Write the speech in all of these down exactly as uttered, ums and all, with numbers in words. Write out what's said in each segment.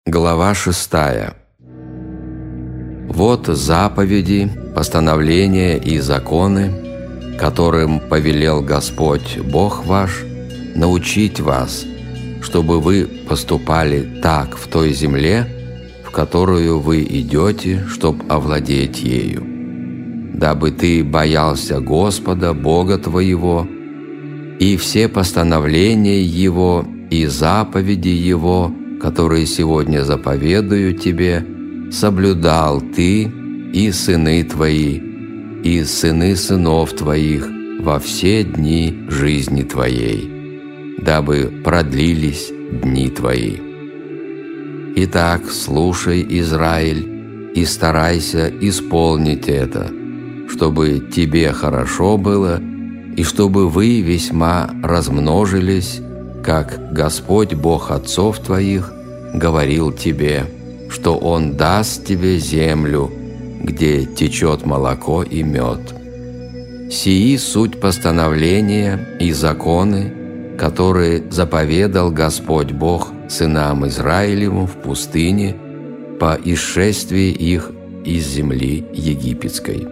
Глава шестая. Вот заповеди, постановления и законы, которым повелел Господь Бог ваш, научить вас, чтобы вы поступали так в той земле, в которую вы идете, чтоб овладеть ею, дабы ты боялся Господа, Бога твоего, и все постановления Его и заповеди Его, которые сегодня заповедую тебе, соблюдал ты и сыны твои, и сыны сынов твоих во все дни жизни твоей, дабы продлились дни твои. Итак, слушай, Израиль, и старайся исполнить это, чтобы тебе хорошо было, и чтобы вы весьма размножились, как Господь Бог отцов твоих говорил тебе, что Он даст тебе землю, где течет молоко и мед. Сии суть постановления и законы, которые заповедал Господь Бог сынам Израилеву в пустыне по исшествии их из земли египетской.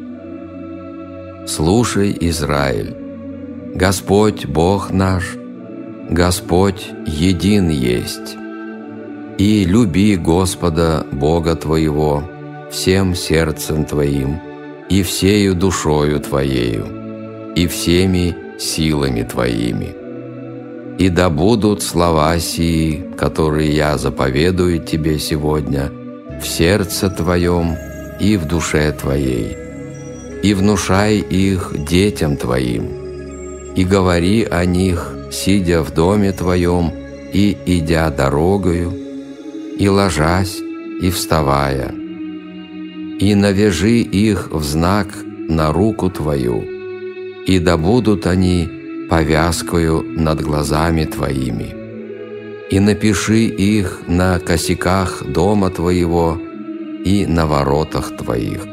Слушай, Израиль, Господь Бог наш, Господь един есть. И люби Господа Бога твоего всем сердцем твоим, и всею душою твоею, и всеми силами твоими. И да будут слова сии, которые я заповедую тебе сегодня, в сердце твоем и в душе твоей, и внушай их детям твоим, и говори о них, сидя в доме твоем и идя дорогою, и ложась, и вставая, и навяжи их в знак на руку твою, и да будут они повязкою над глазами твоими, и напиши их на косяках дома твоего и на воротах твоих.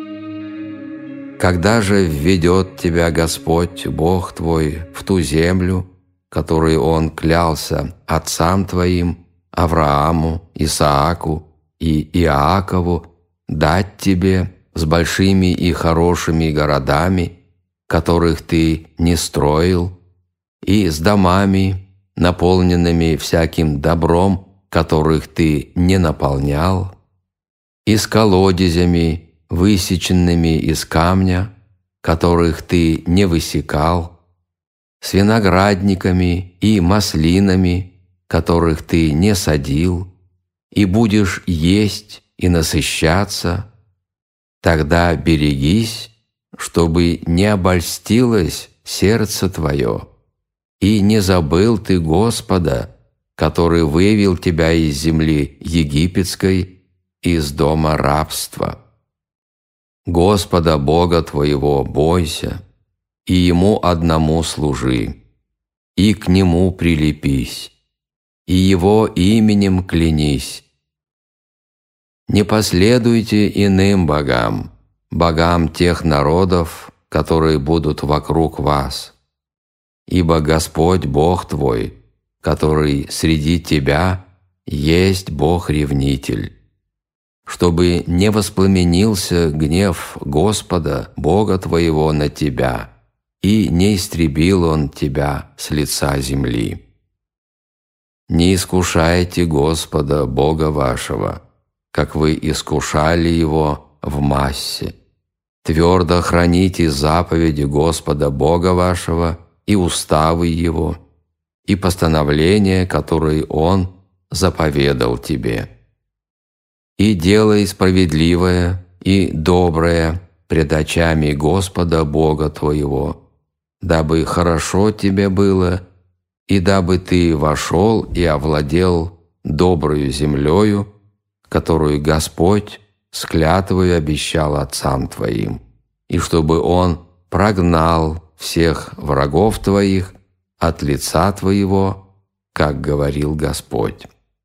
Когда же введет тебя Господь Бог твой в ту землю, которую Он клялся отцам твоим, Аврааму, Исааку и Иакову, дать тебе с большими и хорошими городами, которых ты не строил, и с домами, наполненными всяким добром, которых ты не наполнял, и с колодезями, высеченными из камня, которых ты не высекал, с виноградниками и маслинами, которых ты не садил, и будешь есть и насыщаться, тогда берегись, чтобы не обольстилось сердце твое, и не забыл ты Господа, который вывел тебя из земли египетской, из дома рабства. Господа Бога твоего бойся, и Ему одному служи, и к Нему прилепись, и Его именем клянись. Не последуйте иным богам, богам тех народов, которые будут вокруг вас, ибо Господь Бог твой, который среди тебя, есть Бог-ревнитель, чтобы не воспламенился гнев Господа Бога твоего на тебя, и не истребил Он тебя с лица земли. Не искушайте Господа Бога вашего, как вы искушали Его в Массе. Твердо храните заповеди Господа Бога вашего и уставы Его, и постановления, которые Он заповедал тебе. И делай справедливое и доброе пред очами Господа Бога твоего, дабы хорошо тебе было, и дабы ты вошел и овладел доброю землею, которую Господь с клятвою обещал отцам твоим, и чтобы Он прогнал всех врагов твоих от лица твоего, как говорил Господь.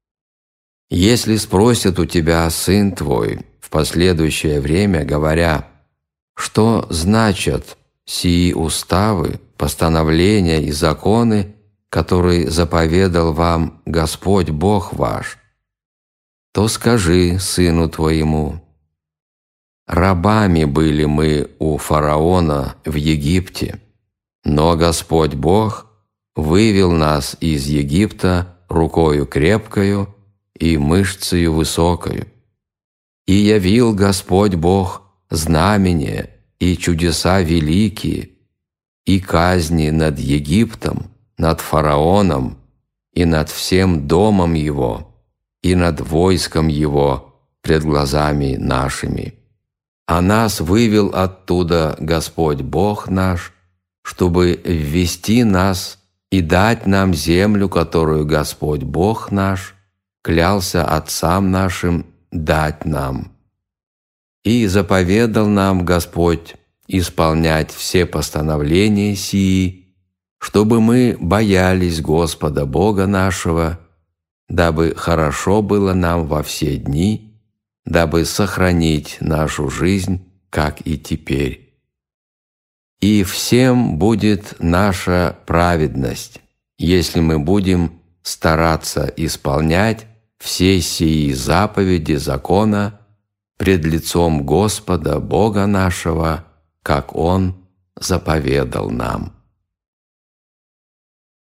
Если спросят у тебя сын твой в последующее время, говоря, что значат сии уставы, постановления и законы, которые заповедал вам Господь Бог ваш, то скажи сыну твоему: рабами были мы у фараона в Египте, но Господь Бог вывел нас из Египта рукою крепкою и мышцею высокою. И явил Господь Бог знамения и чудеса великие, и казни над Египтом, над фараоном, и над всем домом его, и над войском его пред глазами нашими. А нас вывел оттуда Господь Бог наш, чтобы ввести нас и дать нам землю, которую Господь Бог наш клялся отцам нашим дать нам. И заповедал нам Господь исполнять все постановления сии, чтобы мы боялись Господа Бога нашего, дабы хорошо было нам во все дни, дабы сохранить нашу жизнь, как и теперь. И всем будет наша праведность, если мы будем стараться исполнять все сии заповеди закона пред лицом Господа Бога нашего, как Он заповедал нам.